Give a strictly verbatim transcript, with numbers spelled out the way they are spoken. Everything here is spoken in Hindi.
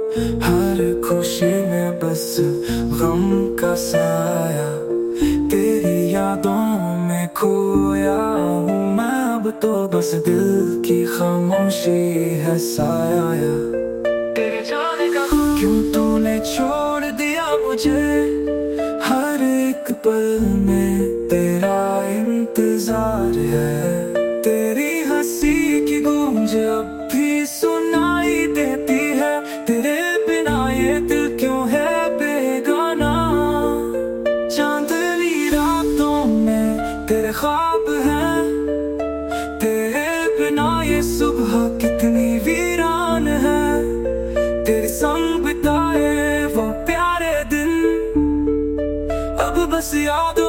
हर खुशी में बस गम का साया, तेरी यादों में खोया हूँ मैं अब तो बस दिल की खामोशी है साया। तेरे जाने का क्यों तूने छोड़ दिया मुझे, हर एक पल में तेरा इंतजार है। तेरी हंसी की गूंज अब भी सुनाई देती है, तेरे बिना ये दिल क्यों है बेगाना। चांदनी रातों में तेरे ख्वाब हैं, तेरे बिना ये सुबह कितनी वीरान है। तेरे संग बिताए वो प्यारे दिन अब बस याद